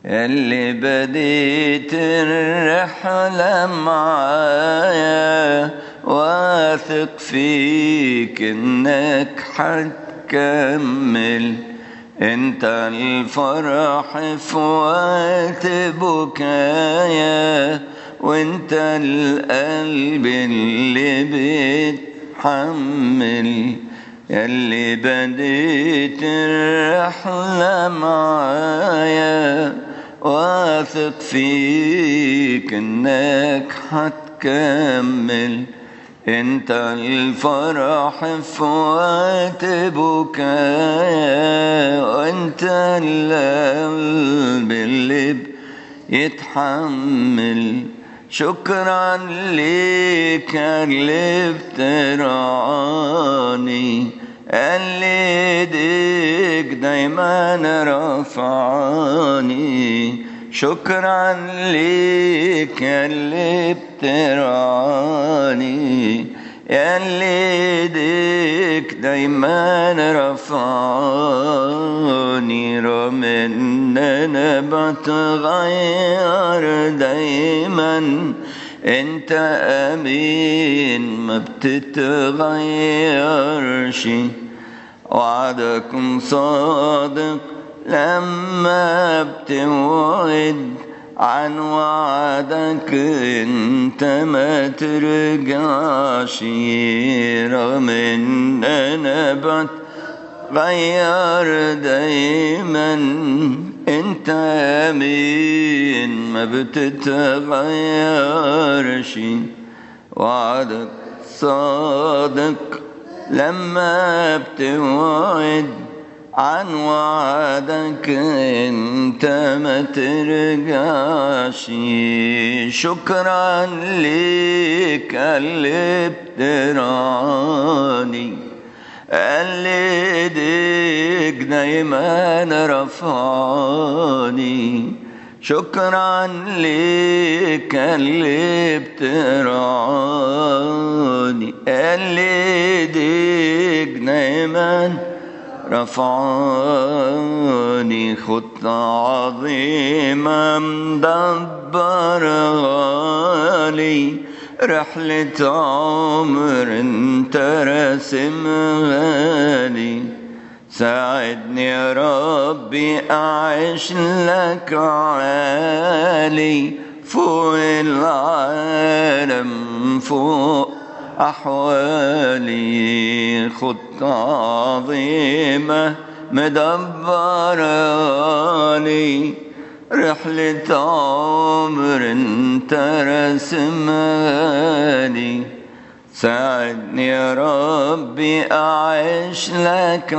اللي بديت الرحلة معايا، واثق فيك انك حتكمل. انت الفرح في وقت بكايا، وانت القلب اللي بيتحمل. ياللي بديت الرحلة معايا، واثق فيك انك حتكمل. انت الفرح في وقت بكايا، وانت القلب اللي يتحمل. شكرا ليك اللي بترعاني، اللي ايديك دايما رفعاني. شكرا ليك اللي بترعاني، اللي ايديك دايما رفعاني. رغم ان انا بتغير دايما، انت امين ما بتتغيرش. وعدك صادق لما بتوعد، عن وعدك انت ما ترجعش. رغم ان انا بتغير دايما، انت امين ما بتتغيرش. وعدك صادق لما بتوعد، عن وعدك انت ما ترجعش. شكرا ليك اللي بترعاني، اللي ايديك دايما رفعاني. شكرا ليك اللي بترعاني، اللي ايديك دايما رفعاني. خطة عظيمة مدبرها لي، رحلة عمر انت راسمها لي. ساعدني يا ربي أعيش لك عالي، فوق العالم فوق أحوالي. خطة عظيمة مدبرة لي، رحلة عمر انت راسمها لي. ساعدني يا ربي أعيش لك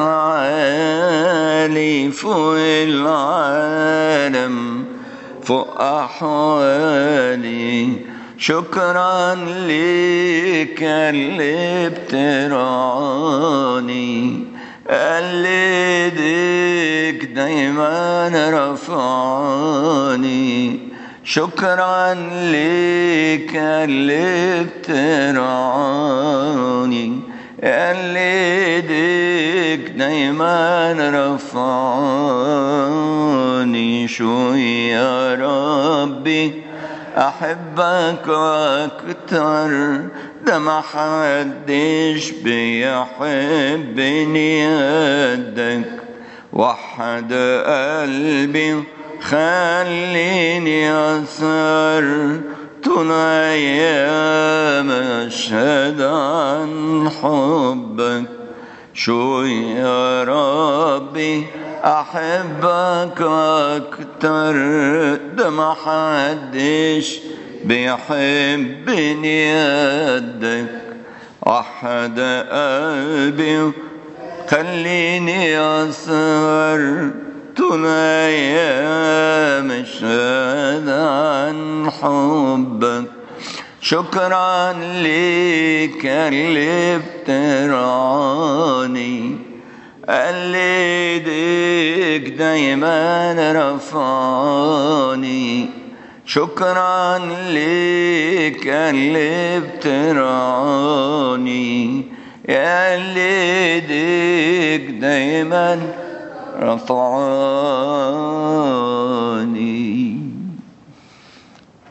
عالي، فوق العالم فوق أحوالي. شكرا ليك اللي بترعاني، اللي ايديك دايما رفعاني. شكرا ليك اللي بترعاني، اللي ايديك دايما رفعاني. شو يا ربي أحبك أكتر، ده ما حدش بيحبني قدك. وحد قلبي خليني أسهر طول أيام أشهد عن حبك. شو يا ربي أحبك أكتر، ده ما حدش بيحبني قدك. وحد قلبي خليني أسهر طول أيام أشهد عن حبك. شكرا ليك اللي بترعاني، اللي ايديك دايما رفعاني. شكرا ليك اللي بترعاني، يا اللي ايديك دايما رفعاني.